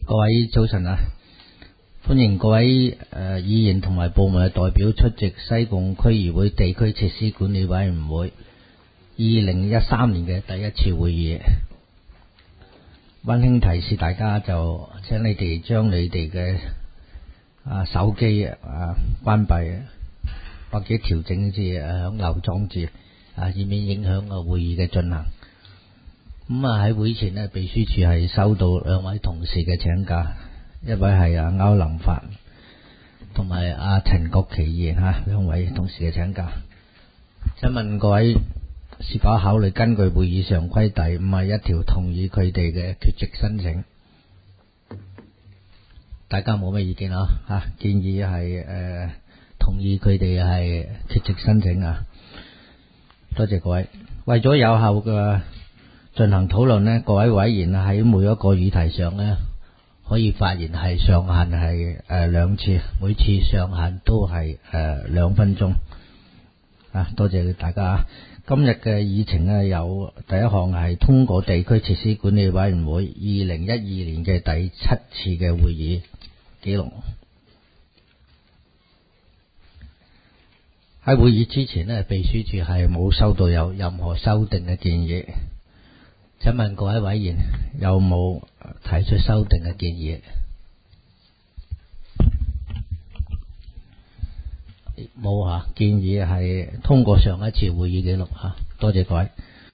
各位早晨啊，歡迎各位議員同埋部門嘅代表出席西貢區議會地區設施管理委員會2013年嘅第一次會議。溫馨提示大家，就請你哋將你哋嘅手機關閉，或者調整至響漏裝置以免影響會議嘅進行。咁喺會前呢，秘書處係收到兩位同事嘅請假，一位係歐林發同埋陳國奇議員兩位同事嘅請假。請問各位是否考慮根據會議常規第51條同意佢哋嘅缺席申請？大家冇咩意見建議係同意佢哋係缺席申請多謝各位。為咗有效嘅進行討論呢，各位委員喺每一個議題上呢，可以發言係上限係2次，每次上限都係2分鐘。多謝大家。今日嘅議程呢，有第一項係通過地區設施管理委員會2012年嘅第7次嘅會議記錄。喺會議之前呢，秘書處係冇收到有任何修訂嘅建議。請問各位委員有冇提出修訂嘅建議？冇建議係通過上一次會議記錄多謝各位。